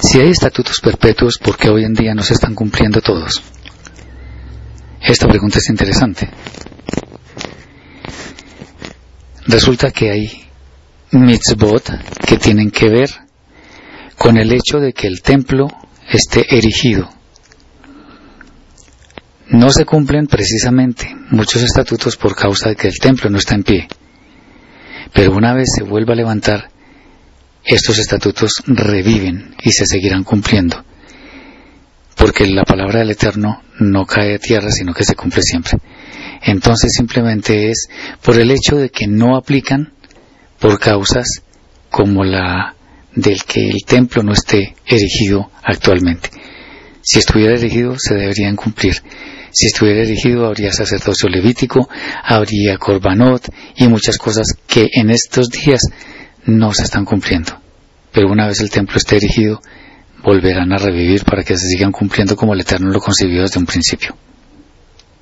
Si hay estatutos perpetuos, ¿por qué hoy en día no se están cumpliendo todos? Esta pregunta es interesante. Resulta que hay mitzvot que tienen que ver con el hecho de que el templo esté erigido. No se cumplen precisamente muchos estatutos por causa de que el templo no está en pie. Pero una vez se vuelva a levantar, estos estatutos reviven y se seguirán cumpliendo. Porque la palabra del Eterno no cae a tierra, sino que se cumple siempre. Entonces simplemente es por el hecho de que no aplican por causas como la del que el templo no esté erigido actualmente. Si estuviera erigido, se deberían cumplir. Si estuviera erigido, habría sacerdocio levítico, habría corbanot y muchas cosas que en estos días no se están cumpliendo. Pero una vez el templo esté erigido, volverán a revivir para que se sigan cumpliendo como el Eterno lo concibió desde un principio.